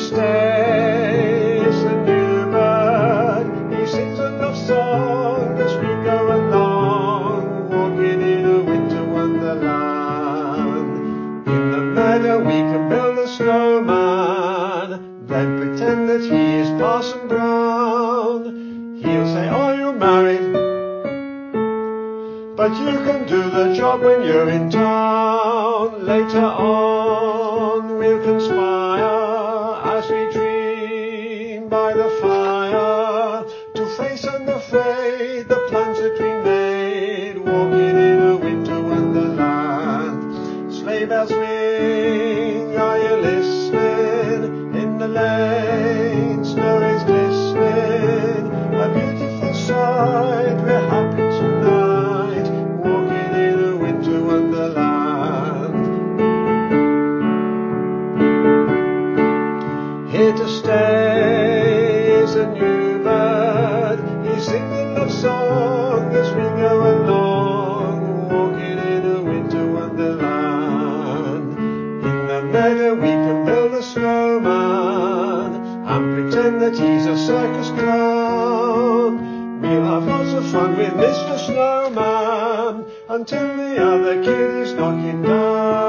stay is a new bird. He sings a love song as we go along, walking in a winter wonderland. In the meadow we can build a snowman, then pretend that he is Parson Brown. He'll say, "Are you married? But you can do the job when you're in town." Later on we'll conspire as we dream by the fire to face unafraid the plans that we made, walking in a winter wonderland. Sleigh bells ring, are you listening? In the lane snow is glistening, a beautiful sight, we're happy tonight, walking in a winter wonderland. Here to stay is a new bird. He sings a love song as we go along, walking in a winter wonderland. In the meadow we can build a snowman and pretend that he's a circus clown. We'll have lots of fun with Mr. Snowman until the other kid is knocking down.